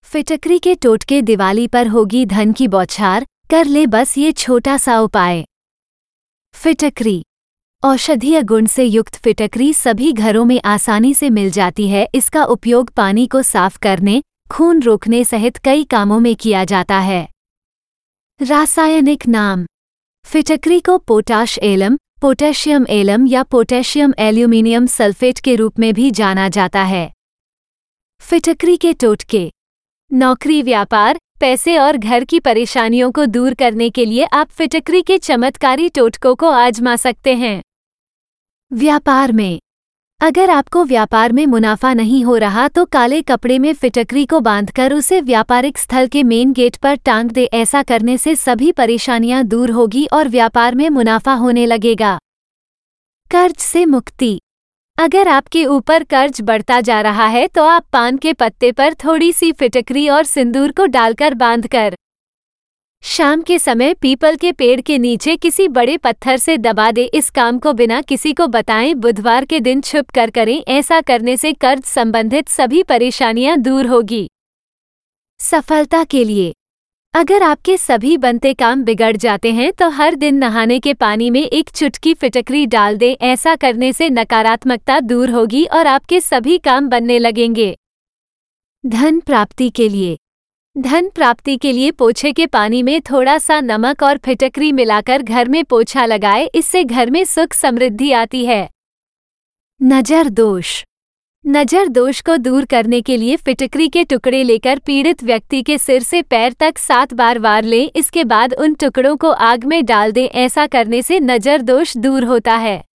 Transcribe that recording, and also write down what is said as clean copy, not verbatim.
फिटकरी के टोटके दिवाली पर होगी धन की बौछार, कर ले बस ये छोटा सा उपाय। फिटकरी औषधीय गुण से युक्त फिटकरी सभी घरों में आसानी से मिल जाती है। इसका उपयोग पानी को साफ करने, खून रोकने सहित कई कामों में किया जाता है। रासायनिक नाम: फिटकरी को पोटाश एलम, पोटेशियम एलम या पोटेशियम एल्यूमिनियम सल्फेट के रूप में भी जाना जाता है। फिटकरी के टोटके: नौकरी, व्यापार, पैसे और घर की परेशानियों को दूर करने के लिए आप फिटकरी के चमत्कारी टोटकों को आजमा सकते हैं। व्यापार में: अगर आपको व्यापार में मुनाफा नहीं हो रहा तो काले कपड़े में फिटकरी को बांधकर उसे व्यापारिक स्थल के मेन गेट पर टांग दे। ऐसा करने से सभी परेशानियां दूर होगी और व्यापार में मुनाफा होने लगेगा। कर्ज से मुक्ति: अगर आपके ऊपर कर्ज बढ़ता जा रहा है तो आप पान के पत्ते पर थोड़ी सी फिटकरी और सिंदूर को डालकर बांधकर शाम के समय पीपल के पेड़ के नीचे किसी बड़े पत्थर से दबा दे। इस काम को बिना किसी को बताएं बुधवार के दिन छुप कर करें। ऐसा करने से कर्ज संबंधित सभी परेशानियां दूर होगी। सफलता के लिए: अगर आपके सभी बनते काम बिगड़ जाते हैं तो हर दिन नहाने के पानी में एक चुटकी फिटकरी डाल दें। ऐसा करने से नकारात्मकता दूर होगी और आपके सभी काम बनने लगेंगे। धन प्राप्ति के लिए: धन प्राप्ति के लिए पोछे के पानी में थोड़ा सा नमक और फिटकरी मिलाकर घर में पोछा लगाएं। इससे घर में सुख समृद्धि आती है। नजर दोष: नजर दोष को दूर करने के लिए फिटकरी के टुकड़े लेकर पीड़ित व्यक्ति के सिर से पैर तक 7 बार वार लें। इसके बाद उन टुकड़ों को आग में डाल दें। ऐसा करने से नजर दोष दूर होता है।